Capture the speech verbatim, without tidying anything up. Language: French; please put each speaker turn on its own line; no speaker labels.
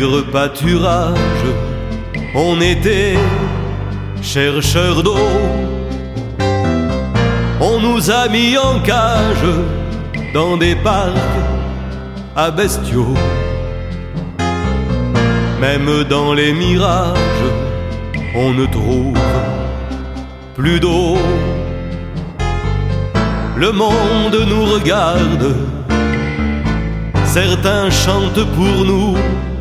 maigre pâturage, on était chercheurs d'eau. On nous a mis en cage dans des parcs à bestiaux. Même dans les mirages, on ne trouve plus d'eau. Le monde nous regarde, certains chantent pour nous,